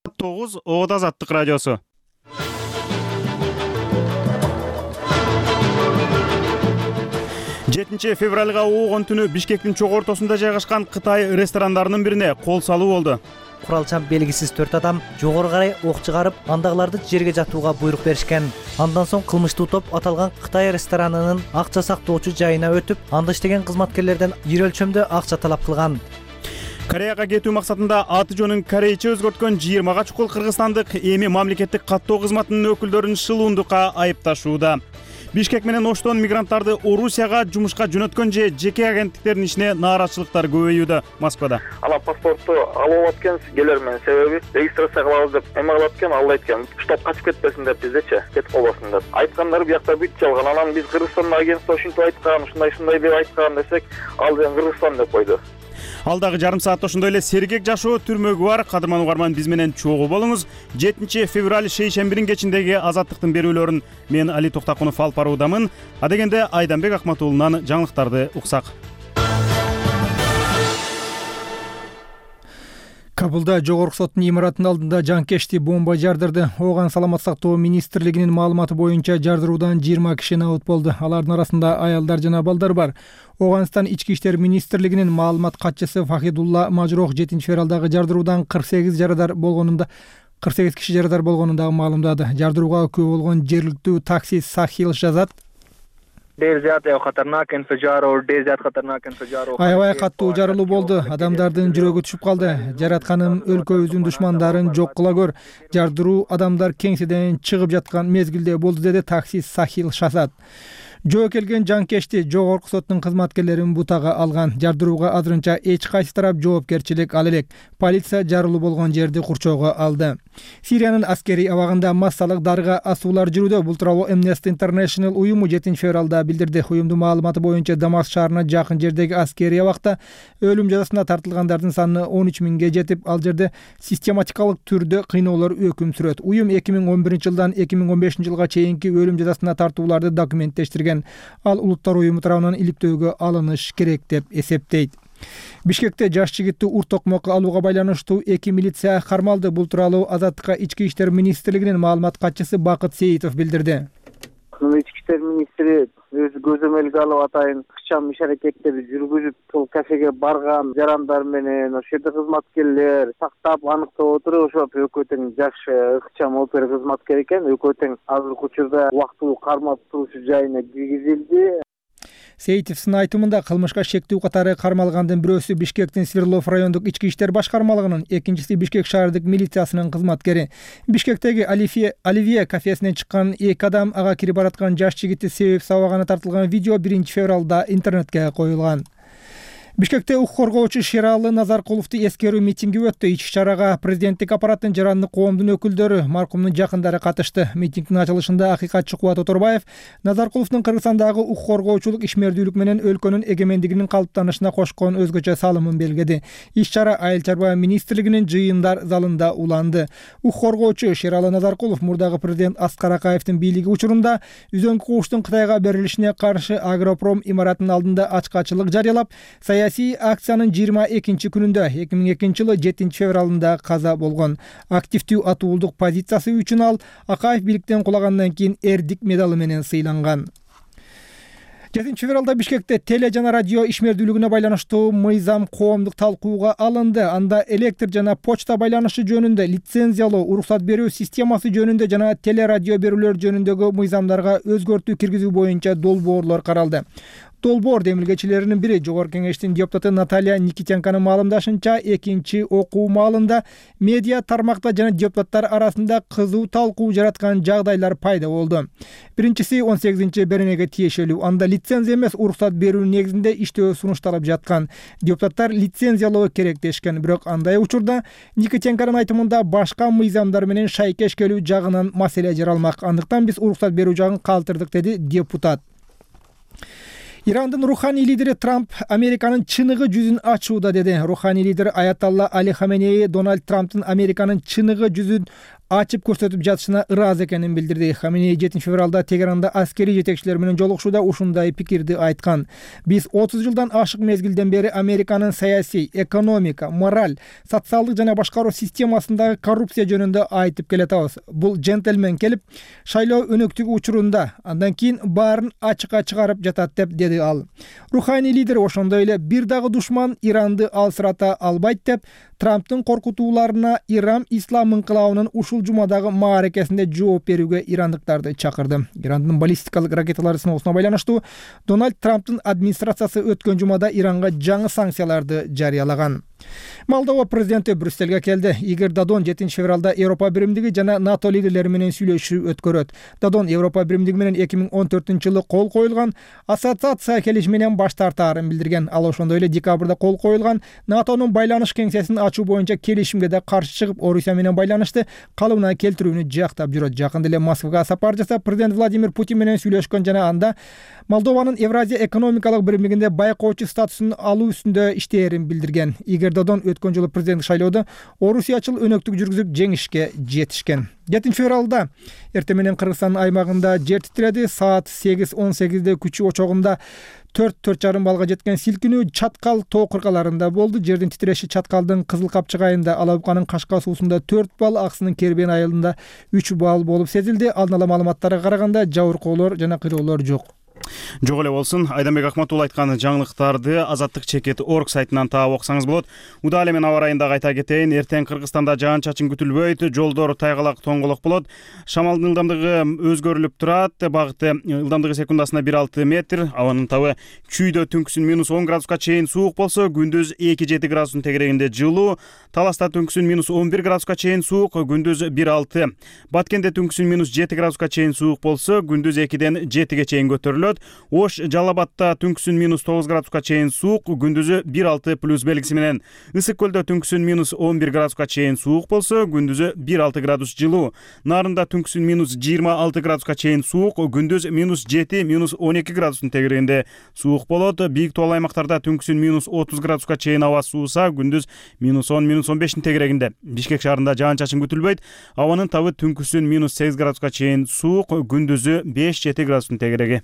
9 Ода Азаттык радиосу. Жетинчи февралга оогон түнү Бишкектин чогуу ортосунда жайгашкан Кытай ресторандарынын бирине кол салуу болду. Куралчан белгисиз 4 адам жогору карай ок чыгарып, андагыларды жерге жатууга буйрук беришкен. Андан соң кылмыштуу топ аталган Кытай ресторанынын акча сактоочу жайына өтүп, анда иштеген кызматкерлерден ири өлчөмдө акча талап кылган. Кореяга кетүү максатында аты жөнүн корейче өзгөрткөн 20га чукул кыргызстандык эми мамлекеттик каттоо кызматынын өкүлдөрүн шылуундукка айыпташууда. Бишкек менен Оштон мигранттарды Орусияга жумушка жөнөткөн же жеке агенттиктердин ишине нааразычылыктар көбөйүүдө. Москвада ала паспортту алып аткан келермен себеби регистрация кылабыз деп эме кылып аткан, ал айткан штат качып кетпесин деп биздечи кетип калбасын деп айткандар. Биякта бүт жалган. Анан биз Кыргызстандын агентство ушинтип айткан, ушундай деп айткан десек, ал деген Кыргызстан деп койду. Алдагы жарым саатта ошондой эле сергек жашоо түрмөгү бар. Кадырман угарман, биз менен чогуу болуңуз. 7 февраль шейшембинин кечиндеги Азаттыктын берүүлөрүн мен Али Токтакунов алып баруудамын. А дегенде Айданбек Акматуулунан жаңылыктарды уксак. Кабулда жогорку соттун имаратынын алдында жанкешти бомба жардырды. Ооган саламаттык сактоо министрлигинин маалыматы боюнча жардыруудан 20 киши набыт болду. Алардын арасында аялдар жана балдар бар. Оганстан ички иштер министрлигинин маалымат катчысы Фахидулла Мажрох 7 февралдагы жардыруудан 48 киши жарадар болгонун маалымдады. Жардырууга күбө болгон жергиликтүү такси Сахил жазат. Аябай каттуу жарылуу болду. Адамдардын жүрөгү түшүп калды. Жаратканым өлкөбүздүн душмандарын жок кыла көр. Жардыруу адамдар кеңседен чыгып жаткан мезгилде болду, деди такси Сахил жазат. Жөө келген жанкешти жогорку соттун кызматкерлерин бутага алган. Жардырууга азырынча эч кайсы тарап жоопкерчилик ала элек. Полиция жарылуу болгон жерди курчоого алды. Сириянын аскерий абагында массалык дарыга асуулар жүрүүдө. Бул тууралуу Amnesty International уюму 7 февралда билдирди. Уюмдун маалыматы боюнча Дамаск шаарына жакын жердеги аскерий абакта өлүм жазасына тартылгандардын саны 13 миңге жетип, ал жерде систематикалык түрдө кыйноолор өкүм сүрөт. Уюм 2011 жылдан 2015 жылга чейинки өлүм жазасына тартууларды документтештирген. Ал улуттар уюму тарабынан иликтөөгө алыныш керек деп эсептейт. Бишкекте жаш жигитти ур токмокко алууга байланыштуу 2 милиция кармалды. Бул тууралуу Азаттыкка ички иштер министрлигинин маалымат катчысы Бакыт Сейитов билдирди. Ички иштер министри өзү көзөмөлгө алып атайын ыкчам иш-аракеттерди жүргүзүп, бул кафеге барган жарандар менен ошол жерде кызматкерлер сактап, аныктап отуруп, ошо экөө тең жаш ыкчам опера кызматкер экен. Экөө тең азыркы учурда убактылуу кармап турушу жайына киргизилди. Сейитовдун айтымында кылмышка шектүү катары кармалгандын бирөөсү Бишкектин Свердлов райондук ички иштер башкармалыгынын, экинчиси Бишкек шаардык милициясынын кызматкери. Бишкектеги Оливье кафесинен чыккан 2 адам ага кирип бараткан жаш жигитти себеп сабагана тартылган видео 1 февралда интернетке коюлган. Бишкекте укук коргоочу Шералы Назаркуловду эскерүү митинги өттү. Иш-чарага президенттик аппараттын жарандык коомдун өкүлдөрү, маркумдун жакындары катышты. Митингдин ачылышында акыйкатчы Кубат Оторбаев Назаркуловдун Кыргызстандагы укук коргоочулук ишмердүүлүк менен өлкөнүн эгемендигинин калыптанышына кошкон өзгөчө салымын белгиди. Иш-чара Айыл чарба министрлигинин жыйындар залында уланды. Укук коргоочу Шералы Назаркулов мурдагы президент Аскар Акаевдин бийлиги учурунда үзөңкү кууштун Кытайга берилишине каршы Агропром имаратынын алдында ачкачылык жарыялап, саясий акциянын 22 күнүндө 2002 жылы 7 февралында каза болгон. Активдүү атуулдук позициясы үчүн ал Акаев бийликтен кулагандан кийин эрдик медалы менен сыйланган. 7 февралда Бишкекте теле жана радио ишмердүүлүгүнө байланыштуу мыйзам коомдук талкууга алынды. Анда электр жана почта байланышы жөнүндө лицензиялоо, уруксат берүү системасы жөнүндө жана теле радио берүүлөр жөнүндөгү мыйзамдарга өзгөртүү киргизүү боюнча долбоорлор каралды. Долбоор демилгечилеринин бири Жогорку Кеңештин депутаты Наталья Никитенконун маалымдашынча, экинчи окуу маалында медиа тармакта жана депутаттар арасында кызуу талкуу жараткан жагдайлар пайда болду. Биринчиси 18 беренеге тиешелүү. Анда лицензия эмес, уруксат берүү негизинде иштөө сунушталып жаткан. Депутаттар лицензиялоо керек дешкен, бирок андай учурда Никитенконун айтымында башка мыйзамдар менен шайкеш келүү жагынан маселе жаралмак. Андыктан биз уруксат берүү жагын калтырдык, деди депутат. Ирандын руханий лидери Трамп Американын чыныгы жүзүн ачууда, деди. Руханий лидер Аятолла Али Хаменеи Дональд Трамптын Американын чыныгы жүзүн ачып көрсөтүп жатышына ыраазы экенин билдирди. Хаменеи 7-февралда Тегеранда аскерий жетекчилер менен жолугушууда ушундай пикирди айткан. Биз 30 жылдан ашык мезгилден бери Американын саясий, экономика, мораль, социалдык жана башкаруу системасындагы коррупция жөнүндө айтып келатабыз. Бул джентльмен келип шайлоо өнөктүгү учурунда андан кийин баарын ачыкка чыгарып жатат деп деди ал. Руханий лидер ошондой эле бир дагы душман Иранды алсырата албайт деп Трамптын коркутууларына Иран ислам инкылабынын ушул жумадагы мааракесинде жооп берүүгө ирандыктарды чакырды. Ирандын баллистикалык ракеталары сыноосуна байланыштуу Дональд Трамптын администрациясы өткөн жумада Иранга жаңы санкцияларды жарыялаган. Молдова президенти Брюссельге келди. Игорь Додон 7-февралда Европа биримдиги жана НАТО лидерлери менен сүйлөшүү өткөрөт. Додон Европа биримдиги менен 2014-жылы кол коюлган ассоциация келишиминен баш тартаарын билдирген. Ал ошондой эле декабрда кол коюлган НАТОнун байланыш кеңсесин ачуу боюнча келишимге да каршы чыгып, Орусия менен байланышты калыбына келтирүүнү жактап жүрөт. Жакында эле Москвага сапар жасап, президент Владимир Путин менен сүйлөшкөн жана анда Молдованын Евразия экономикалык биримдигинде байкоочу статусун алуу үстүндө иштээрин билдирген. Игорь Додон өткөн жылы президенттик шайлоодо орусиячыл өнөктүк жүргүзүп жеңишке жетишкен. 7-февралда эртең менен Кыргызстандын аймагында жер титиреди. Саат 8:18 күчү очогунда 4,5 балга жеткен силкинүү Чаткал тоо кыркаларында болду. Жердин титиреши Чаткалдын Кызыл Капчык айылында, Алабыканын Кашка суусунда 4 бал, Аксынын Кербен айылында 3 бал болуп сезилди. Алдын ала маалыматтарга караганда жабыркоолор жана кыйроолор жок. Жок эле болсун. Айданбек Акматул айткан жаңылыктарды Азаттык чекит орг сайтынан таап окусаңыз болот. Удаа эле мен аба райында кайта кетейин. Эртең Кыргызстанда жаан-чачын күтүлбөйт, жолдор тайгалак тоңголок болот. Шамалдын ылдамдыгы өзгөрүлүп турат. Багыты ылдамдыгы секундасына 1,6 метр. Абанын табы чүйдө түнкүсүн -10 градуска чейин суук болсо, күндүз 2,7 градустун тегерегинде жылуу. Таласта түнкүсүн -11 градуска чейин суук, күндүз 1,6. Баткенде түнкүсүн -7 градуска чейин суук болсо, күндүз 2ден 7ге чейин көтөрүлөт. Ош Жалалабадта түнкүсүн -9 градуска чейин суук, күндүзү 1,6 плюс белгиси менен. Ысык көлдө түнкүсүн -11 градуска чейин суук болсо, күндүзү 1,6 градус жылуу. Нарында түнкүсүн -26 градуска чейин суук, күндүз -7, -12 градустун тегерегинде суук болот. Бийик тоол аймактарда түнкүсүн -30 градуска чейин аба сууса, күндүз -10, -15 тегерегинде. Бишкек шаарында жаан-чачын күтүлбөйт. Абанын табы түнкүсүн -8 градуска чейин суук, күндүзү 5-7 градустун тегереги.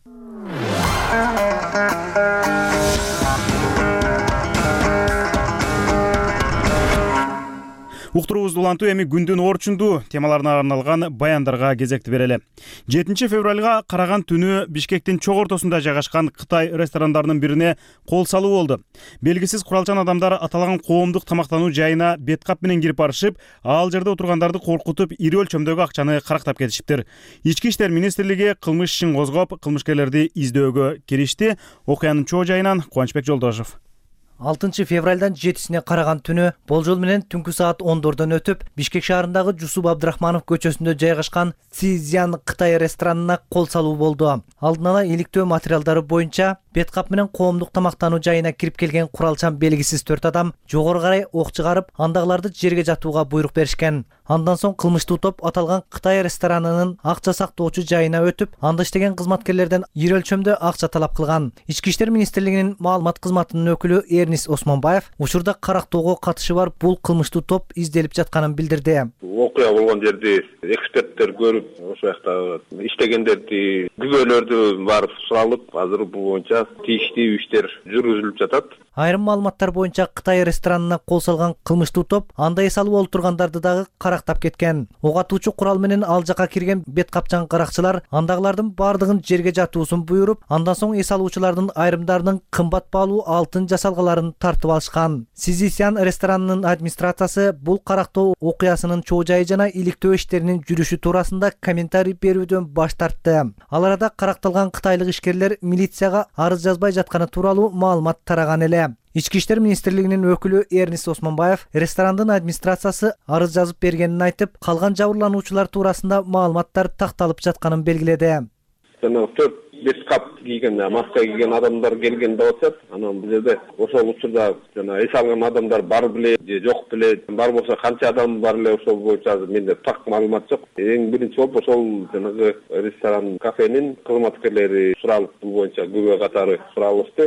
Уктуруубузду улантуу эми күндүн орчундуу темаларына арналган баяндарга кезекти берели. 7-февралга караган түнү Бишкектин чок ортосунда жайгашкан Кытай ресторандарынын бирине кол салуу болду. Белгисиз куралчан адамдар аталаган коомдук тамактануу жайына бет кап менен кирип барышып, ал жерде отургандарды коркутуп, ири өлчөмдөгү акчаны карактап кетишиптир. Ички иштер министрлиги кылмыш ишин козгоп, кылмышкерлерди издөөгө киришти. Окуянын чоо жайынан Кубанычбек Жолдошев. 6-февралдан 7-сине караган түнү болжол менен түнкү саат 10дон өтүп, Бишкек шаарындагы Жусуп Абдрахманов көчөсүндө жайгашкан Цзян Кытай ресторанына кол салуу болду. Алдын ала иликтөө материалдары боюнча бет кап менен коомдук тамактануу жайына кирип келген куралчан белгисиз 4 адам жогору карай ок чыгарып, андагыларды жерге жатууга буйрук беришкен. Андан соң кылмыштуу топ аталган Кытай ресторанынын акча сактоочу жайына өтүп, анда иштеген кызматкерлерден ири өлчөмдө акча талап кылган. Ички иштер министрлигинин маалымат кызматынын өкүлү Эрнис Осмонбаев учурда карактоого катышы бар бул кылмыштуу топ изделип жатканын билдирди. Окуя болгон жерди эксперттер көрүп, ошол жакта иштегендерди, күбөлөрдү барып суралып, азыр бул боюнча тийиштүү иштер жүргүзүлүп жатат. Айрым маалыматтар боюнча Кытай ресторанына кол салган кылмыштуу топ анда эс алып олтургандарды дагы карактап кеткен. Ок атуучу курал менен ал жака кирген бет капчан каракчылар андагылардын бардыгын жерге жатуусун буйруп, андан соң эс алуучулардын айрымдарынын кымбат баалуу алтын жасалгаларын тартып алышкан. Цзян ресторанынын администрациясы бул карактоо окуясынын чоо жайы жана иликтөө иштеринин жүрүшү туурасында комментарий берүүдөн баш тартты. Ал арада каракталган кытайлык ишкерлер милицияга арыз жазбай жатканы тууралуу маалымат тараган эле. Ички иштер министрлигинин өкүлү Эрнис Осмонбаев ресторандын администрациясы арыз жазып бергенин айтып, калган жабырлануучулар туурасында маалыматтар такталып жатканын белгиледи. Жана 4 бет кап кийген, маска кийген адамдар келген деп атат. Анан бул жерде ошол учурда жана эс алган адамдар бар беле же жок беле, бар болсо канча адам бар эле, ошол боюнча менде так маалымат жок. Эң биринчи болуп ошол жанагы ресторан, кафенин кызматкерлери суралып, бул боюнча күбө катары суралышты.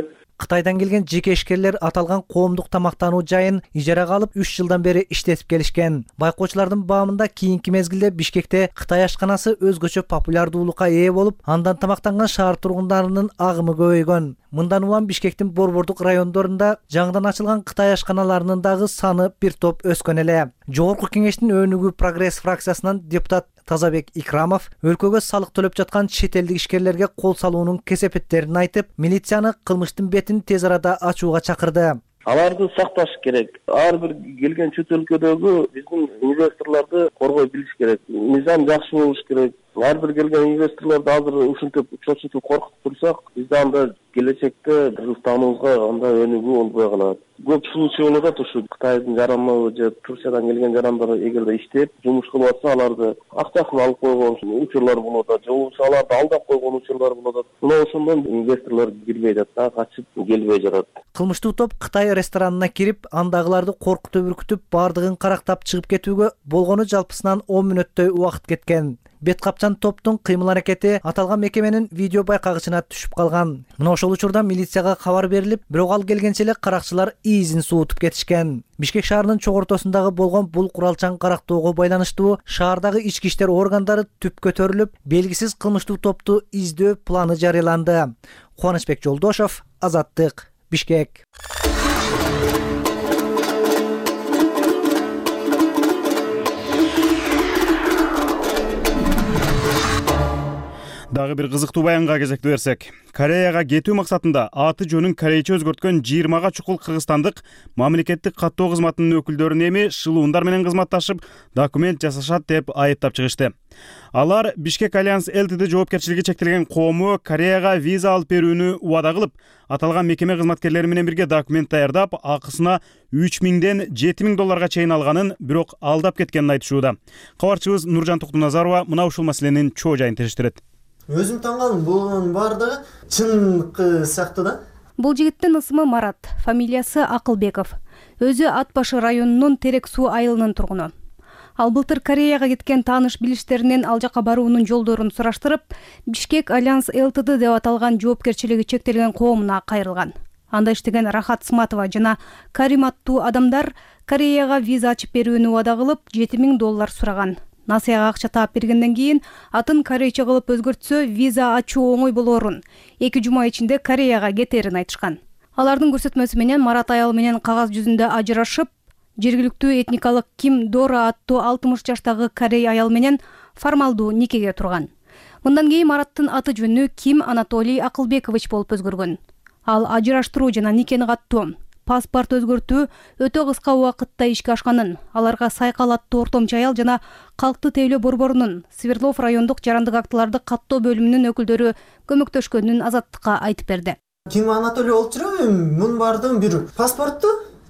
Кытайдан келген жеке ишкерлер аталган коомдук тамактануу жайын ижарага алып 3 жылдан бери иштетип келишкен. Байкоочулардын баамында кийинки мезгилде Бишкекте Кытай ашканасы өзгөчө популярдуулукка ээ болуп, андан тамактанган шаар тургундарынын агымы көбөйгөн. Мындан улам Бишкектин борбордук райондорунда жаңыдан ачылган Кытай ашканаларынын дагы саны бир топ өскөн эле. Жогорку кеңештин өнүгүү прогресс фракциясынан депутат Тазабек Икрамов өлкөгө салык төлөп жаткан чет элдик ишкерлерге кол салуунун кесепеттерин айтып, милицияны кылмыштын бетин тез арада ачууга чакырды. Аларды сакташ керек. Ар бир келген чет өлкөдөгү биздин инвесторлорду коргой билиш керек. Мыйзам жакшы болуш керек. Ар бир келген инвесторлорду азыр ушинтип чочутуп коркутуп турсак, бизде анда келечекте Кыргызстаныбызга анда өнүгүү болбой калат. Көп случай болуп атат ушу Кытайдын жараны же Турциядан келген жарандар эгерде иштеп, жумуш кылып атса, аларды акчасын алып койгон учурлар болуп атат, же болбосо аларды алдап койгон учурлар болуп атат. Мына ошондон инвесторлор кирбей жатат, качып келбей жатат. Кылмыштуу топ Кытай ресторанына кирип, андагыларды коркутуп үркүтүп, бардыгын карактап чыгып кетүүгө болгону жалпысынан 10 мүнөттөй убакыт кеткен. Бет капчан топтун кыймыл аракети аталган мекеменин видео байкагычына түшүп калган. Мына ошол учурда милицияга кабар берилип, бирок ал келгенче эле каракчылар иизин суутуп кетишкен. Бишкек шаарынын чогортосундагы болгон бул куралчан карактоого байланыштуу шаардагы ички иштер органдары түп көтөрүлүп, белгисиз кылмыштуу топту издөө планы жарыяланды. Кубанычбек Жолдошов, Азаттык, Бишкек. Дагы бир кызыктуу баянга кезекти берсек, Кореяга кетүү максатында аты жөнүн корейче өзгөрткөн 20га чукул кыргызстандык мамлекеттик каттоо кызматынын өкүлдөрүн эми шылуундар менен кызматташып, документ жасашат деп айыптап чыгышты. Алар Бишкек Альянс ЛТД жоопкерчилиги чектелген коому Кореяга виза алып берүүнү убада кылып, аталган мекеме кызматкерлери менен бирге документ даярдап, акысына $3000ден $7000 чейин алганын, бирок алдап кеткенин айтышууда. Кабарчыбыз Нуржан Токтуназарова мына ушул маселенин чоо жайын териштирет. Өзүм таңган бунун бардыгы чынкы сыяктуу да. Бул жигиттин ысымы Марат, фамилиясы Акылбеков. Өзү Ат башы районунун Терек суу айылынын тургуну. Ал былтыр Кореяга кеткен тааныш билиштеринен ал жака баруунун жолдорун сураштырып, Бишкек Альянс ЛТД деп аталган жоопкерчилиги чектелген коомуна кайрылган. Анда иштеген Рахат Сматова жана Карим аттуу адамдар Кореяга виза ачып берүүнү убада кылып, $7000 сураган. Насыяга акча таап бергенден кийин атын корейче кылып өзгөртсө, виза ачуу оңой болорун, 2 жума ичинде Кореяга кетерин айтышкан. Алардын көрсөтмөсү менен Марат аял менен кагаз жүзүндө ажырашып, жергиликтүү этникалык Ким Дора аттуу 60 жаштагы корей аял менен формалдуу никеге турган. Мындан кийин Мараттын аты жөнү Ким Анатолий Акылбекович болуп өзгөргөн. Ал ажыраштыруу жана никени каттоо, паспорт өзгөртүү өтө кыска убакытта ишке ашканын, аларга Сайкал аттуу ортомчу аял жана Калкты тейлөө борборунун Свердлов райондук жарандык актыларды каттоо бөлүмүнүн өкүлдөрү көмөктөшкөнүн Азаттыкка айтып берди. Ким Анатолий болуп жүрөм, мунун бардыгын бир паспортту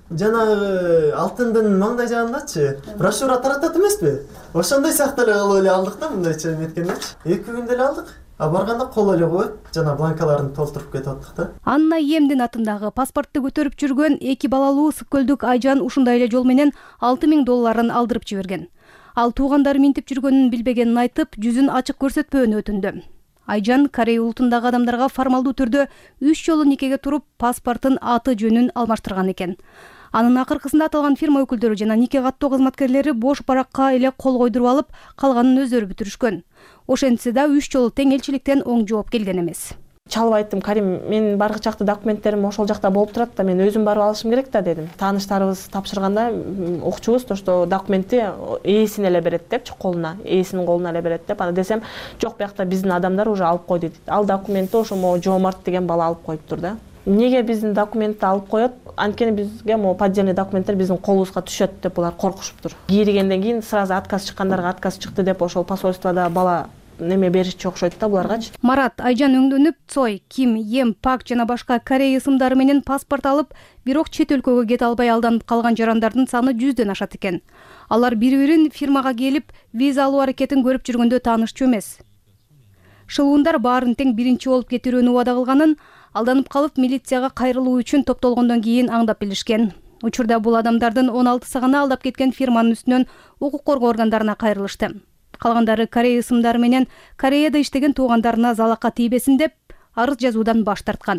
жанагы алтындын маңдай жагындачы брошюра таратат эмеспи? Ошондой сыяктуу эле кылып эле алдык да, мындайча эметкенде. 2 күндө эле алдык. Барганда кол эле коюп, жана бланкаларын толтуруп кетип аттык да. Анна Емдин атындагы паспортты көтөрүп жүргөн 2 балалуу Сыккөлдүк Айжан ушундай эле жол менен $6000 алдырып жиберген. Ал туугандары минтип жүргөнүн билбегенин айтып, жүзүн ачык көрсөтпөөнү өтүндү. Айжан Корей улутундагы адамдарга формалдуу түрдө 3 жолу никеге туруп, паспорттун аты жөнүн алмаштырган экен. Анын акыркысында аталган фирма өкүлдөрү жана нике каттоо кызматкерлери бош баракка эле кол койдуруп алып, калганын өздөрү бүтүрүшкөн. Ошентсе да 3 жолу тең элчиликтен оң жооп келген эмес. Чалып айттым: Карим, менин баргы жакты документтерим ошол жакта болуп турат да, мен өзүм барып алышым керек да дедим. Тааныштарыбыз тапшырганда укчубуз, что документти ээсине эле берет депчи, колуна, ээсинин колуна эле берет деп. Аны десем, жок, бuyakта биздин адамдар уже алып койду дейт. Ал документти ошо Жоомарт деген бала алып коюптур да. Неге биздин документти алып коет? Анткени бизге поддельный документтер биздин колубузга түшөт деп булар коркушуптур. Кийригенден кийин сразу отказ чыккандарга отказ чыкты деп ошол посольствода бала неме беришчи окшойт да буларгачы. Марат, Айжан өңдөнүп, Цой, Ким, Ем, Пак жана башка корей ысымдары менен паспорт алып, бирок чет өлкөгө кете албай алданып калган жарандардын саны 100дөн ашат экен. Алар бири-бирин фирмага келип, виза алуу аракетин көрүп жүргөндө таанышчу эмес. Шылуундар баарын тең биринчи болуп кетирүүнү убада кылганын, алданып калып милицияга кайрылуу үчүн топтолгондон кийин аңдап билишкен. Учурда бул адамдардын 16сы гана алдап кеткен фирманын үстүнөн укук коргоо органдарына кайрылышты. Калгандары корей ысымдары менен Кореяда иштеген туугандарына залакка тийбесин деп арыз жазуудан баш тарткан.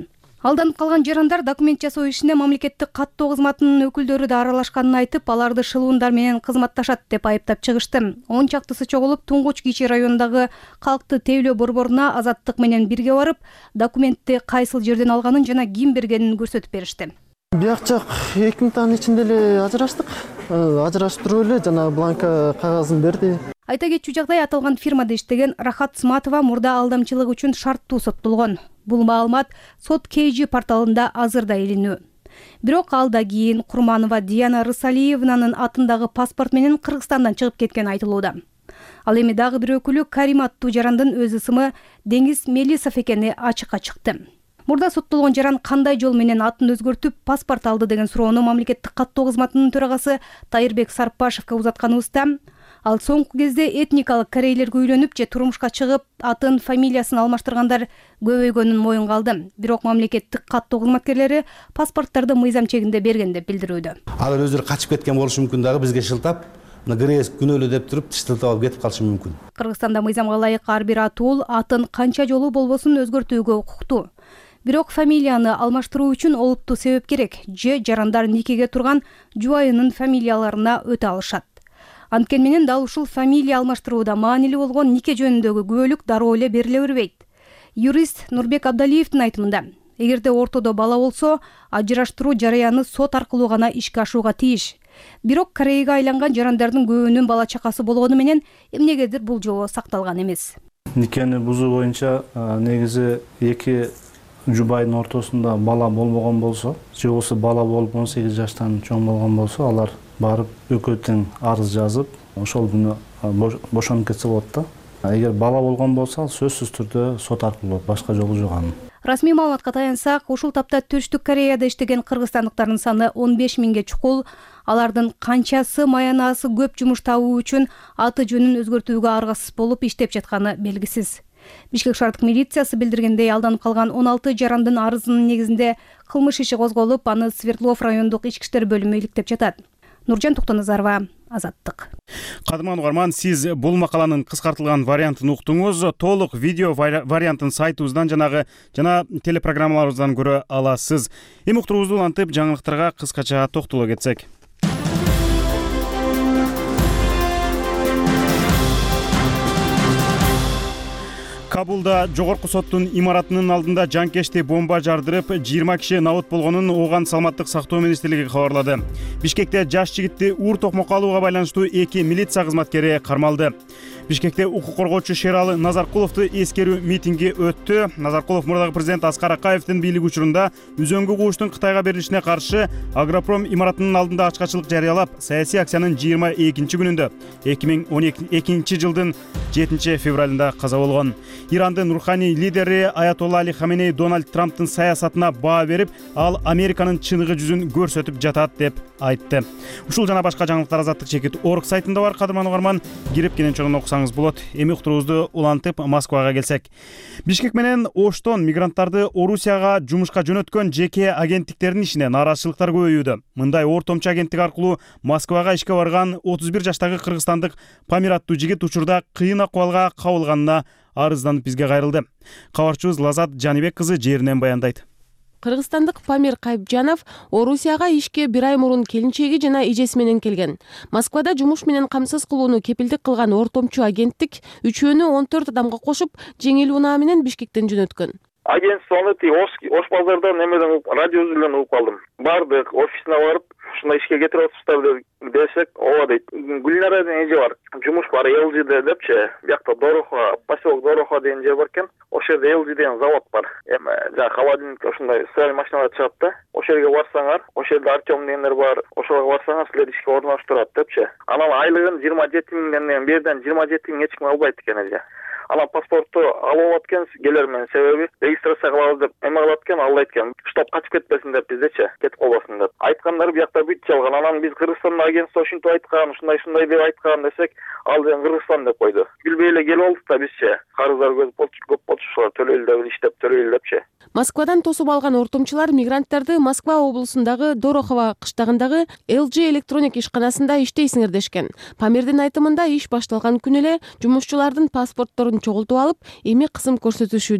Алданып калган жарандар документ жасоо ишине мамлекеттик каттоо кызматынын өкүлдөрү да аралашканын айтып, аларды шылуундар менен кызматташат деп айыптап чыгышты. 10 чактысы чогулуп Туңгуч Кичи районундагы калкты тейлөө борборуна Азаттык менен бирге барып, документти кайсыл жерден алганын жана ким бергенин көрсөтүп беришти. Бияк жак 2 минуттан ичинде эле ажыраштык. Ажырашып туруп эле жана бланка кагазын берди. Айта кетчү жагдай, аталган фирмада иштеген Рахат Сматова мурда алдамчылык үчүн шарттуу соттолгон. Бул маалымат Сот KG порталында азырда илинүү. Бирок алда кийин Курманова Диана Рысалиевнанын атындагы паспорт менен Кыргызстандан чыгып кеткени айтылууда. Ал эми дагы бир өкүлү Карим аттуу жарандын өз ысымы Деңиз Мелисов экени ачыкка чыкты. Мурда соттолгон жаран кандай жол менен атын өзгөртүп паспорт алды деген суроону мамлекеттик каттоо кызматынын төрагасы Тайырбек Сарпашевке узатканыбызда, ал соңку кезде этникалык корейлерге үйлөнүп же турмушка чыгып, атын, фамилиясын алмаштыргандар көбөйгөнүн моюнга алды. Бирок мамлекеттик каттоо кызматкерлери паспорттарды мыйзам чегинде берген деп билдирүүдө. Алар өздөрү качып кеткен болушу мүмкүн, дагы бизге шылтап, грез күнөөлүү деп туруп тиштилтип алып кетип калышы мүмкүн. Кыргызстанда мыйзамга ылайык ар бир атуул атын канча жолу болбосун өзгөртүүгө укуктуу. Бирок фамилияны алмаштыруу үчүн олуттуу себеп керек, же жарандар никеге турган жубайынын фамилияларына өтө алышат. Анткени менен дал ушул фамилия алмаштырууда маанилүү болгон нике жөнүндөгү күбөлүк дароо эле бериле бербейт. Юрист Нурбек Абдалиевдин айтымында, эгерде ортодо бала болсо, ажыраштыруу жараяны сот аркылуу гана ишке ашууга тийиш. Бирок Кореяга айланган жарандардын көбүнүн бала чакасы болгону менен эмнегедир бул жобо сакталган эмес. Никени бузуу боюнча негизи эки жубайдын ортосунда бала болбогон болсо, же болбосо бала болуп 18 жаштан чоң болгон болсо, алар барып экөө тең арыз жазып, ошол күнү бошонуп кетсе болот да. Эгер бала болгон болсо, ал сөзсүз түрдө сот аркылуу болот, башка жолу жок анын. Расмий маалыматка таянсак, ушул тапта Түштүк Кореяда иштеген кыргызстандыктардын саны 15 миңге чукул. Алардын канчасы маянасы көп жумуш табуу үчүн аты жөнүн өзгөртүүгө аргасыз болуп иштеп жатканы белгисиз. Бишкек шаардык милициясы билдиргендей, алданып калган 16 жарандын арызынын негизинде кылмыш иши козголуп, аны Свердлов райондук ички иштер бөлүмү иликтеп жатат. Нуржан Токтоназарова, Азаттык. Кадырман угарман, сиз бул макаланын кыскартылган вариантын уктуңуз. Толук видео вариантын сайтыбыздан жана телепрограммаларыбыздан көрө аласыз. Эми уктуруубузду улантып, жаңылыктарга кыскача токтоло кетсек. Кабулда жогорку соттун имаратынын алдында жанкечти бомба жардырып, 20 киши набыт болгонун Ооган саламаттык сактоо министрлиги кабарлады. Бишкекте жаш жигитти уур токмокко алууга байланыштуу 2 милиция кызматкери кармалды. Бишкекте укук коргоочу Шералы Назаркуловду эскерүү митинги өттү. Назаркулов мурдагы президент Аскар Акаевдин бийлиги учурунда үзөңгү кууштун Кытайга берилишине каршы Агропром имаратынын алдында ачкачылык жарыялап, саясий акциянын 22 күнүндө 2012 жылдын 7 февралында каза болгон. Ирандын руханий лидери Аятолла Али Хаменей Дональд Трамптын саясатына баа берип, ал Американын чыныгы жүзүн көрсөтүп жатат деп айтты. Ушул жана башка жаңылыктар Азаттык чекит орг сайтында бар. Кадырман угарман, кирип кенен чоң окусаңыз болот. Эми уктуруубузду улантып Москвага келсек. Бишкек менен Оштон мигранттарды Орусияга жумушка жөнөткөн жеке агенттиктердин ишине нааразычылыктар көбөйүүдө. Мындай ортомчу агенттик аркылуу Москвага ишке барган 31 жаштагы кыргызстандык Памир аттуу жигит учурда кыйын акыбалга кабылганына арызданып бизге кайрылды. Кабарчыбыз Лазат Жанибек кызы жеринен баяндайт. Кыргызстандык Памир Кайыпжанов Орусияга ишке бир ай мурун келинчеги жана эжеси менен келген. Москвада жумуш менен камсыз кылууну кепилдик кылган ортомчу агенттик үчөөнү 14 адамга кошуп, жеңил унаа менен Бишкектен жөнөткөн. Агентствону Ош базардан немеден радио үзүлгөн угуп калдым. Бардык, офисине барып, ушундай ишке кетирип атышптыр десек, ооба дейт. Гүлнара деген эже бар. Жумуш бар ЛЖД депчи. Биякта Дорохо, поселок Дорохо деген жер бар экен. Ошол жерде ЛЖ деген завод бар. Эми жана холодильник ошундай стиральный машиналар чыгат да. Ошол жерге барсаңар, ошол жерде Артем дегендер бар. Ошолго барсаңар, силер ишке орноштурат депчи. Анан айлыгын 27 миңден берден 27 миң эч ким албайт экен эже. Анан паспортту алып аткан келермен себеби регистрация кылабыз деп эме кылат экен, ал айткан, чтоб качып кетпесин деп биздечи, кетип калбасын деп. Айткандары биякта бүт жалган. Анан биз Кыргызстанда агентство ушинтип айткан, ушундай деп айткан десек, ал деген Кыргызстан деп койду. Билбей эле келип алдык да бизчи. Карыздар көп болчушулар, төлөйлү деп иштеп төлөйлү депчи. Москвадан тосуп алган ортомчулар мигранттарды Москва облусундагы Дорохово кыштагындагы LG электроник ишканасында иштейсиңер дешкен. Памирдин айтымында иш башталган күнү эле жумушчулардын паспортторун чогултуп алып, эми кысым көрсөтүшүүдө.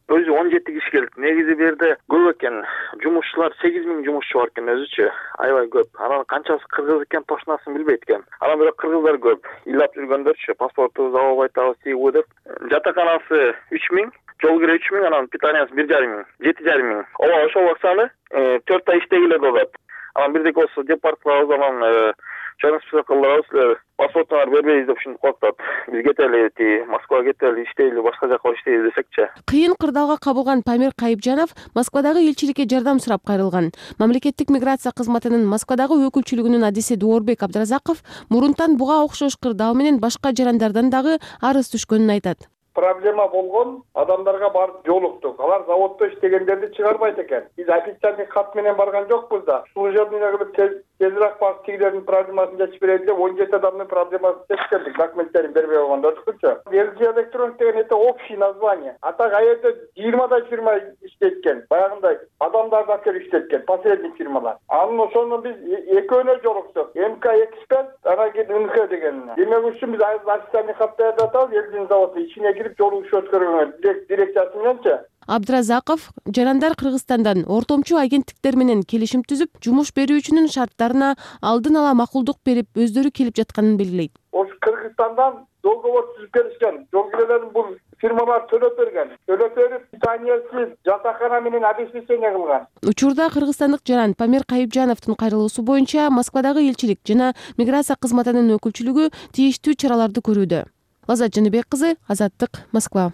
өзү 17 киши келди. Негизи бу жерде көп экен. Жумушчулар 8000 жумушчу бар экен өзүчү. Аябай көп. Анан канчасы кыргыз экен тошунасын билбейт экен. Анан бирок кыргыздар көп. Ыйлап жүргөндөрчү паспортубузду алып айтабыз, тийгүү деп. Жатаканасы 3000, жол кире 3000, анан питаниясы 1,5 миң, 7,5 миң. Ооба ошол акчаны 4 ай иштегиле болот. Анан бирдек болсо департалабыз, анан чоңсписа кылдырабыз, паспортуңар бербейбиз деп ушинтип коюптат. Биз кетели, Москвага кетели, иштейли, башка жака иштейли десекчи. Кыйын кырдаалга кабылган Памир Кайыпжанов Москвадагы элчиликке жардам сурап кайрылган. Мамлекеттик миграция кызматынын Москвадагы өкүлчүлүгүнүн адиси Дуорбек Абдыразаков мурунтан буга окшош кырдаал менен башка жарандардан дагы арыз түшкөнүн айтат. Проблема болгон адамдарга барып жолуктук. Алар заводдо иштегендерди чыгарбайт экен. Биз официальный кат менен барган жокпуз да. Служебныйга кылып тезирээк барып тигилердин проблемасын чечип берели деп 17 адамдын проблемасын чечип бердик, документтерин бербей койгондордукчу. LG Electronic деген это общий название. А так аерде 20 фирма иштейт экен. Баягындай адамдардан келип иштейт экен, посредник фирмалар. Анын ошону биз экөөнө жолуктук. МК эксперт, анан кийин МК деген. Демек үчүн биз официальный кат даярдап атабыз, LG заводу ичине жолугуш өткөргөн дирекциясы мененчи. Абдыразаков жарандар Кыргызстандан ортомчу агенттиктер менен келишим түзүп, жумуш берүүчүнүн шарттарына алдын ала макулдук берип, өздөрү келип жатканын белгилейт. Ош Кыргызстандан договор түзүп беришкен. Жолгилердин бул фирмалар төлөп берген. Төлөп берип, питаниясыз жатакана менен обеспечение кылган. Учурда кыргызстандык жаран Памир Кайыпжановдун кайрылуусу боюнча Москвадагы элчилик жана миграция кызматынын өкүлчүлүгү тийиштүү чараларды көрүүдө. Лазат Жаныбек кызы, Азаттык, Москва.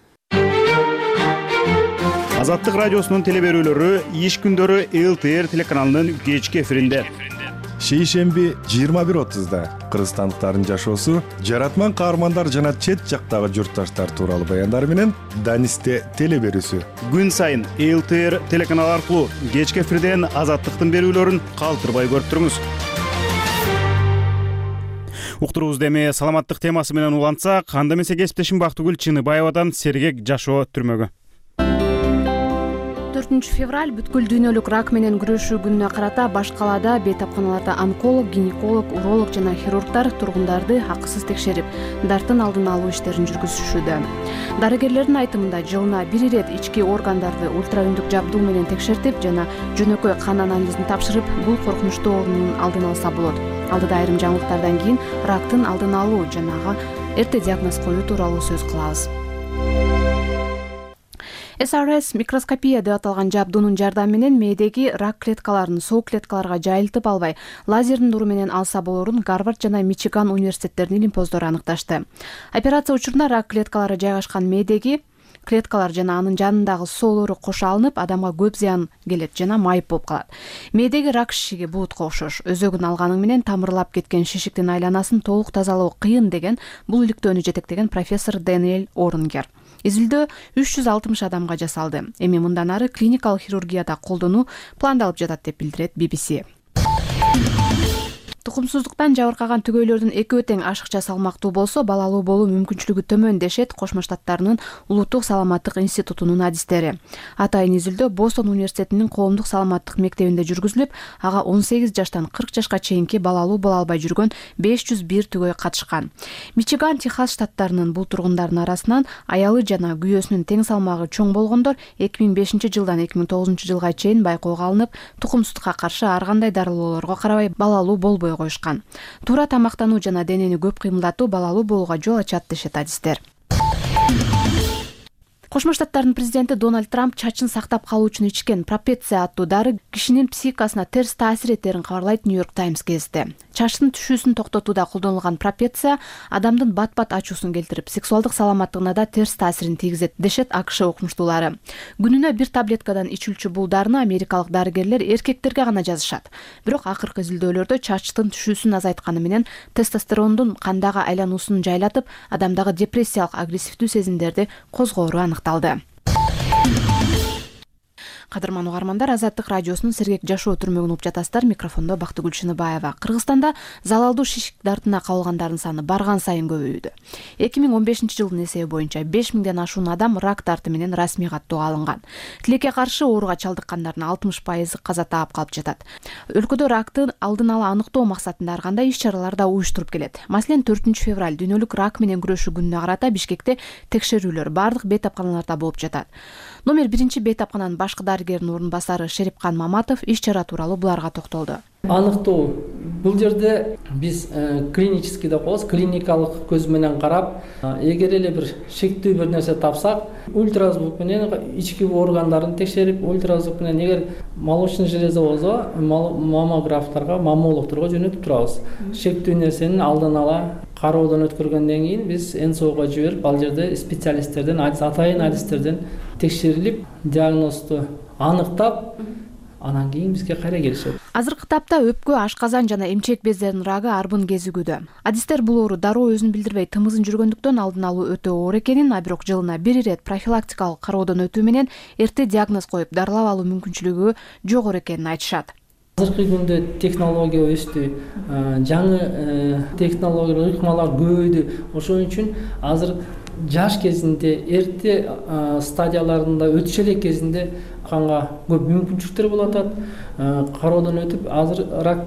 Азаттык радиосунун телеберүүлөрү иш күндөрү ЛТР телеканалынын кечки эфиринде. Шейшемби 21:30 кыргызстандыктардын жашоосу, жаратман каармандар жана чет жактагы журтташтар тууралуу баяндар менен Данисте телеберүүсү. Күн сайын ЛТР телеканалы аркылуу кечки эфирден Азаттыктын берүүлөрүн калтырбай көрүп туруңуз. Уктуруубузду эми саламаттык темасы менен улантсак, анда эмесе кесиптешим Бактыгүл Чыныбаевадан сергек жашоо түрмөгө. 4 февраль бүткүл дүйнөлүк рак менен күрөшүү күнүнө карата баш калаада бейтапканаларда онколог, гинеколог, уролог жана хирургдар тургундарды акысыз текшерип, дарттын алдын алуу иштерин жүргүзүшүүдө. Дарыгерлердин айтымында жылына 1 ирет ички органдарды ультраүндүк жабдуу менен текшертип жана жөнөкөй кан анализин тапшырып, бул коркунучтуу оорунун алдын алса болот. Алдыда айрым жаңылыктардан кийин рактын алдын алуу жана ага эрте диагноз коюу тууралуу сөз кылабыз. SRS микроскопия деп аталган жабдуунун жардамы менен мээдеги рак клеткаларын соо клеткаларга жайылтып албай, лазердин нуру менен алса болорун Гарвард жана Мичиган университеттеринин илимпоздору аныкташты. Операция учурунда рак клеткалары жайгашкан мээдеги клеткалар жана анын жанындагы соолору кошо алынып, адамга көп зыян келет жана майып болуп калат. Мээдеги рак шишиги буутка окшош. Өзөгүн алганың менен тамырлап кеткен шишиктин айланасын толук тазалоо кыйын деген бул иликтөөнү жетектеген профессор Дэниэл Оронгер. Изилдөө 360 адамга жасалды. Эми мындан ары клиникалык хирургияда колдонуу пландалып жатат деп билдирет BBC. Тукумсуздуктан жабыркаган түгөйлөрдүн экөө тең ашыкча салмактуу болсо, балалуу болуу мүмкүнчүлүгү төмөн дешет Кошмо Штаттарынын улуттук саламаттык институтунун адистери. Атайын изилдөө Бостон университетинин коомдук саламаттык мектебинде жүргүзүлүп, ага 18 жаштан 40 жашка чейинки балалуу боло албай жүргөн 501 түгөй катышкан. Мичиган, Техас штаттарынын бул тургундардын арасынан аялы жана күйөөсүнүн тең салмагы чоң болгондор 2005 жылдан 2009 жылга чейин байкоого алынып, тукумсуздукка каршы ар кандай дарылоолорго карабай балалуу болбой коюшкан. Туура тамактануу жана денени көп кыймылдатуу балалуу болууга жол ачат дешет адистер. Кошмо Штаттардын президенти Дональд Трамп чачын сактап калуу үчүн ичкен пропеция аттуу дары кишинин психикасына терс таасир этерин кабарлайт Нью-Йорк Таймс газети. Чачтын түшүүсүн токтотууда колдонулган пропеция адамдын бат-бат ачуусун келтирип, сексуалдык саламаттыгына да терс таасирин тийгизет дешет АКШ окумуштуулары. Күнүнө 1 таблеткадан ичилчү бул дарыны америкалык дарыгерлер эркектерге гана жазышат. Бирок акыркы изилдөөлөрдө чачтын түшүүсүн азайтканы менен тестостерондун кандагы айлануусун жайлатып, адамдагы депрессиялык агрессивдүү сезимдерди козгоору аныкталды. Кадырман угармандар, Азаттык радиосунун сергек жашоо түрмөгүн угуп жатасыздар. Микрофондо Бактыгүл Шыныбаева. Кыргызстанда залалдуу шишик дартына кабылгандардын саны барган сайын көбөйүүдө. 2015-жылдын эсеби боюнча 5000ден ашуун адам рак дарты менен расмий каттоого алынган. Тилекке каршы ооруга чалдыккандардын 60% каза таап калып жатат. Өлкөдө ракты алдын ала аныктоо максатында ар кандай иш-чаралар да уюштуруп келет. Маселен, 4-февраль дүйнөлүк рак менен күрөшүү күнүнө карата Бишкекте текшерүүлөр бардык бейтапканаларда болуп жатат. Номер 1 бейтапкананын башкы дарыгеринин орун басары Шерипкан Маматов иш-чара тууралуу буларга токтолду. Аныктоо бул жерде биз клинический деп коебуз, клиникалык көз менен карап, эгер эле бир шектүү бир нерсе тапсак, ультразвук менен ички органдарын текшерип, ультразвук менен эгер молочный железа болсо, маммографтарга, маммологторго жөнөтүп турабыз. Шектүү нерсенин алдын ала кароодон өткөргөндөн кийин биз НСОго жиберип, ал жерде специалисттерден, атайын адистерден текшерилип, диагнозду аныктап, анан кийин бизге кайра келишет. Азыркы тапта өпкө, ашказан жана эмчек бездеринин рагы арбын кезигүүдө. Адистер бул оору дароо өзүн билдирбей тымызын жүргөндүктөн алдын алуу өтө оор экенин, а бирок жылына 1 ирет профилактикалык кароодон өтүү менен эрте диагноз коюп дарылап алуу мүмкүнчүлүгү жогору экенин айтышат. Азыркы күндө технология өстү, жаңы технологиялык ыкмалар көбөйдү. Ошон үчүн азыр жаш кезинде, эрте стадияларында, өтүш элек кезинде канга көп мүмкүнчүлүктөр болуп атат. Кароодон өтүп, азыр рак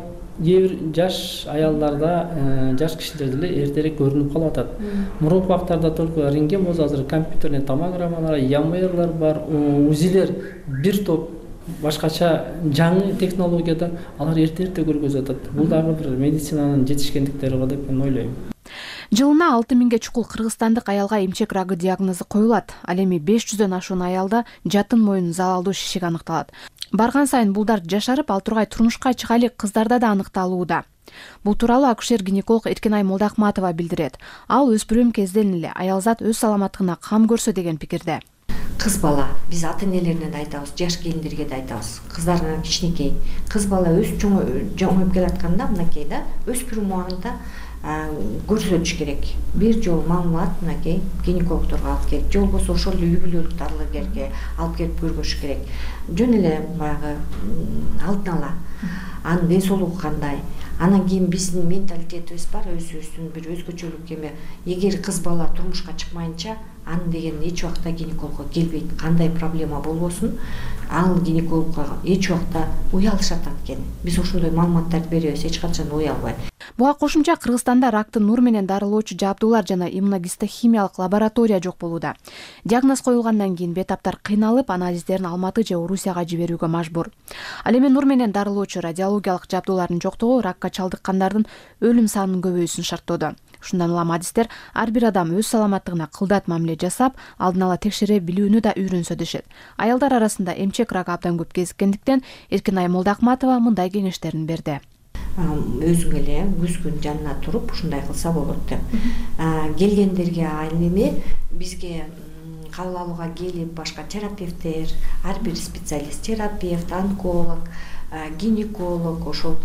жаш аялдарда, жаш кишилерде эле эртерээк көрүнүп калып атат. Мурунку убактарда только рентген болсо, азыр компьютерный томограммалар, ЯМРлар бар, УЗИлер, бир топ башкача жаңы технологияда алар эрте көргөзүп атат. Бул дагы бир медицинанын жетишкендиктери го деп мен ойлойм. Жылына 6000ге чукул кыргызстандык аялга эмчек рагы диагнозу коюлат. Ал эми 500дөн ашуун аялда жатын моюн залалдуу шишик аныкталат. Барган сайын бул дарт жашарып, ал тургай турмушка чыга элек кыздарда да аныкталууда. Бул тууралуу акушер-гинеколог Эркинай Молдахматова билдирет. Ал өспүрүм кезден эле аялзат өз саламаттыгына кам көрсө деген пикирде. Кыз бала, биз ата энелерине да айтабыз, жаш келиндерге да айтабыз. Кыздарына кичинекей, кыз бала өз чоңоюп келатканда, мынакей да, өспүрүм убагында көрсөтүш керек. Бир жол маалымат мынакей гинекологторго алып келип, жол болсо ошол эле үй бүлөлүк дарыгерге алып келип көргөзүш керек. Жөн эле баягы алдын ала анын ден соолугу кандай. Анан кийин биздин менталитетибиз бар, өзүбүздүн бир өзгөчөлүк эме. Эгер кыз бала турмушка чыкмайынча, анын деген эч убакта гинекологко келбейт. Кандай проблема болбосун, ал гинекологко эч убакта уялышат экен. Биз ошондой маалыматтарды беребиз, эч качан уялбай. Буга кошумча Кыргызстанда ракты нур менен дарылоочу жабдуулар жана иммуногистохимиялык лаборатория жок болууда. Диагноз коюлгандан кийин бетаптар кыйналып, анализдерин Алматы же Орусияга жиберүүгө мажбур. Ал эми нур менен дарылоочу радиологиялык жабдуулардын жоктугу ракка чалдыккандардын өлүм санынын көбөйүүсүн шарттоодо. Ушундан улам адистер ар бир адам өз саламаттыгына кылдат мамиле жасап, алдын ала текшере билүүнү да үйрөнсө дешет. Аялдар арасында эмчек рагы абдан көп кезиккендиктен Эркинай Молдахматова мындай кеңештерин берди. Өзүң эле күзгүн жанына туруп ушундай кылса болот деп. Келгендерге ал эми бизге кабыл алууга келип, башка терапевттер, ар бир специалист, терапевт, онколог, гинеколог, ошол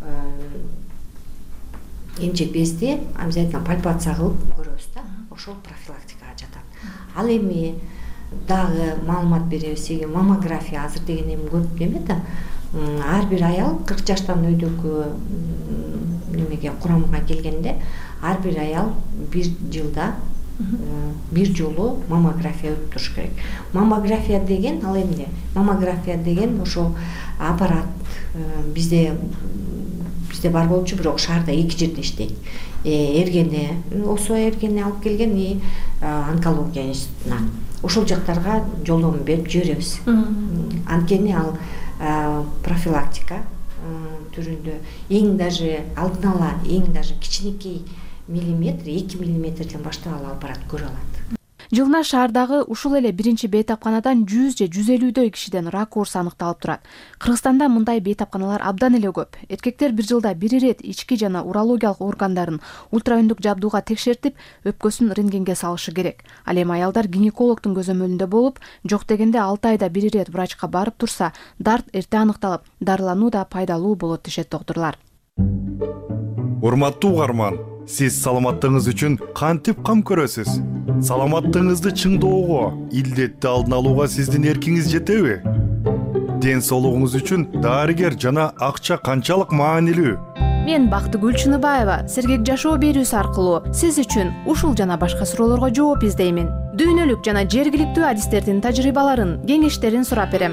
эмчек безди обязательно пальпация кылып көрөбүз да. Ошол профилактикага жатат. Ал эми дагы маалымат беребиз, маммография азыр деген эми көп эме да. Ар бир аял 40 жаштан өйдөгү немеге курамга келгенде, ар бир аял бир жылда бир жолу маммография өтүп туруш керек. Маммография деген ал эмне? Маммография деген ошол аппарат бизде бар болчу, бирок шаарда 2 жерде иштейт. Эргене, ОСО эргене алып келген и онкология институтуна. Ошол жактарга жолдомо берип жиберебиз. Анткени ал профилактика түрүндө эң даже алдын ала, эң даже кичинекей миллиметр, 2 миллиметрден баштап ал аппарат көрө алат. Жылына шаардагы ушул эле биринчи бейтапканадан 100 же 150 кишиден рак оорусу аныкталып турат. Кыргызстанда мындай бейтапканалар абдан эле көп. Эркектер бир жылда 1 ирет ички жана урологиялык органдарын ультраүндүк жабдууга текшертип, өпкөсүн рентгенге салышы керек. Ал эми аялдар гинекологдун көзөмөлүндө болуп, жок дегенде 6 айда 1 ирет врачка барып турса, дарт эрте аныкталып, дарылануу да пайдалуу болот дешет доктурлар. Урматтуу угарман, сиз саламаттыгыңыз үчүн кантип кам көрөсүз? Саламаттыгыңызды чыңдоого, илдетти алдын алууга сиздин эркиңиз жетеби? ден соолугуңуз үчүн дарыгер жана акча канчалык маанилүү? Мен Бактыгүл Чыныбаева Сергек жашоо берүүсү аркылуу сиз үчүн ушул жана башка суроолорго жооп издеймин. Дүйнөлүк жана жергиликтүү адистердин тажрыйбаларын, кеңештерин сурап берем.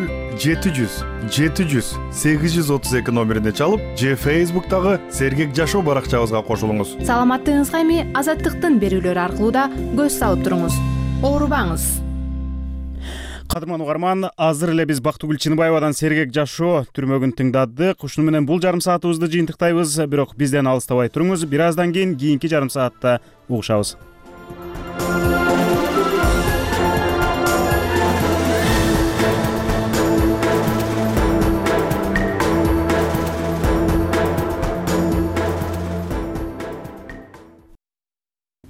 0-700-700-832 номерине чалып же Facebook'тагы Сергек жашоо баракчабызга кошулуңуз. Саламаттыгыңызга эми Азаттыктын берүүлөрү аркылуу да көз салып туруңуз. Оорубаңыз. Кадырман угарман, азыр эле биз Бактыгүл Чыныбаевадан Сергек жашоо түрмөгүн тыңдадык. Ушуну менен бул жарым саатыбызды жыйынтыктайбыз, бирок бизден алыстабай туруңуз. Бир аздан кийин кийинки жарым саатта угушабыз.